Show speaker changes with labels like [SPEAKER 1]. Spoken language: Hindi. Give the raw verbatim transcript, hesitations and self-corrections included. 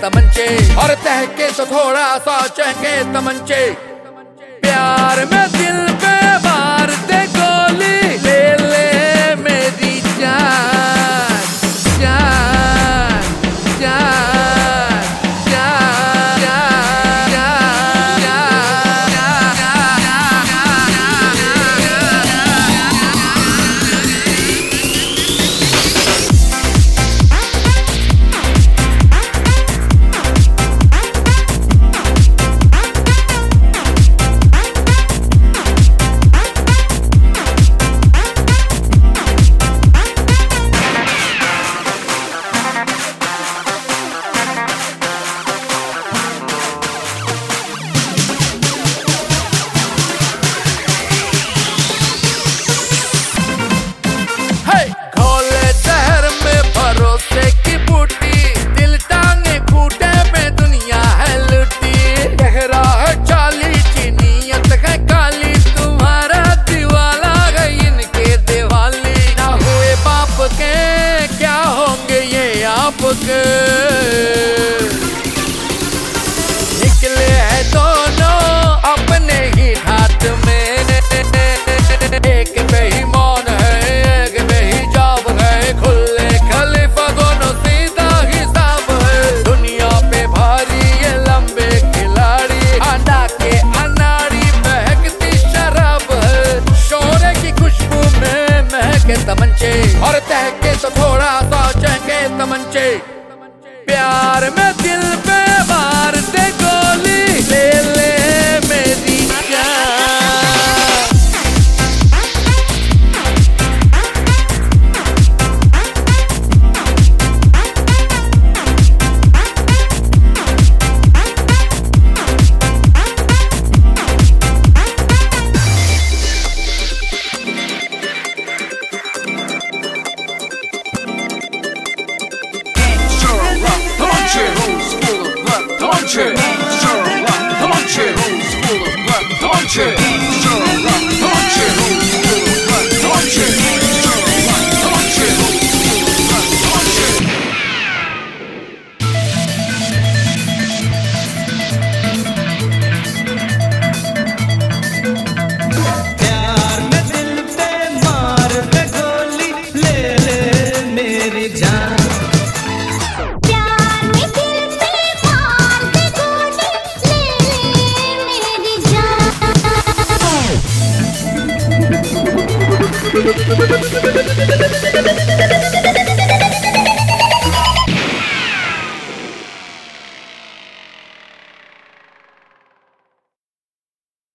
[SPEAKER 1] तमंचे, और तहके तो थोड़ा सा चहके तमंचे। प्यार में दिल पे मार दे गोली, ले ले मेरी जान जान जान जान जान निकले हैं दोनों अपने ही हाथ में, एक पे ही मौन है एक पे ही जाब है, खुले खलीफा दोनों सीधा हिसाब है। दुनिया पे भारी ये लंबे खिलाड़ी, अंडा के अनाड़ी महकती शराब है। शोरे की खुशबू में महके तमंचे, और तहके तो थोड़ा सा चहके तमंचे। प्यार में दिल पे मार दे गोली, ले ले मेरी
[SPEAKER 2] Come on, chill. Come on, chill.